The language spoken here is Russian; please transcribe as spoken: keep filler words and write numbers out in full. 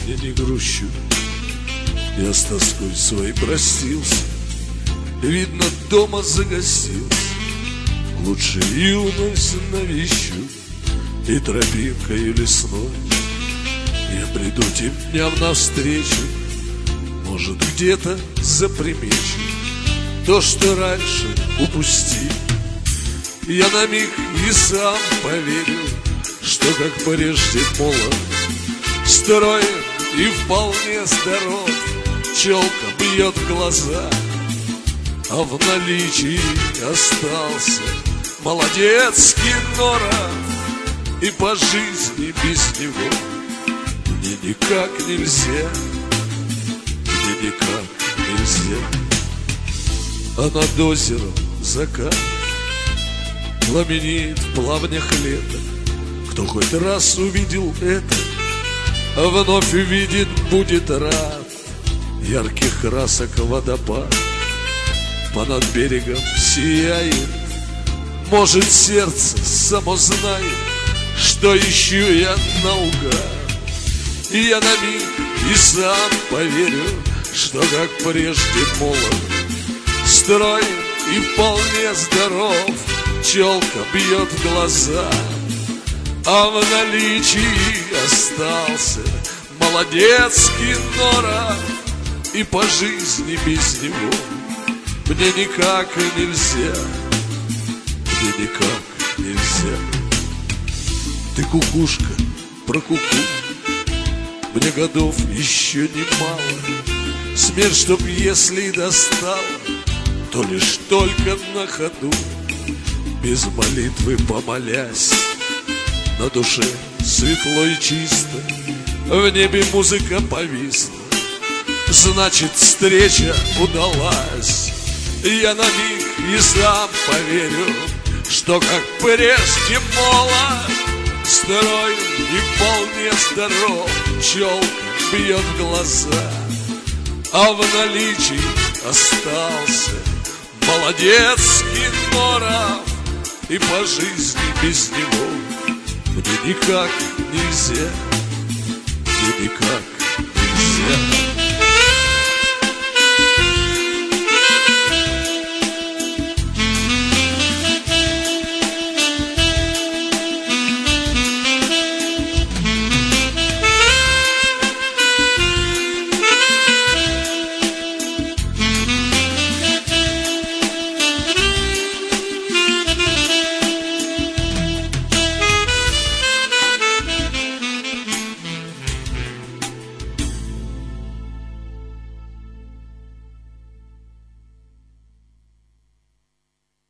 сегодня не грущу. Я с тоской своей простился, видно, дома загостился. Лучше юность навещу и тропинкой лесной я приду тем дням навстречу. Может, где-то запримечу то, что раньше упустил. Я на миг и сам поверю, что как прежде молод, строен и вполне здоров, челка бьет глаза, а в наличии остался молодецкий норов. И по жизни без него мне никак нельзя, мне никак нельзя. А над озером закат пламенеет в плавнях лета. Кто хоть раз увидел это, а вновь увидит, будет рад. Ярких красок водопад понад берегом сияет. Может, сердце само знает, что ищу я наугад. И я на миг и сам поверю, что как прежде молод, строен и вполне здоров, челка бьет глаза, а в наличии остался молодецкий норов. И по жизни без него мне никак нельзя, мне никак нельзя. Ты, кукушка, прокуку, мне годов еще немало. Смерть, чтоб если и достала, то лишь только на ходу, без молитвы помолясь. На душе светло и чисто, в небе музыка повисла. Значит, встреча удалась. Я на миг и сам поверю, что как прежде молод, строен и вполне здоров, челка бьет глаза, а в наличии остался молодецкий норов. И по жизни без него мне никак нельзя, мне никак нельзя.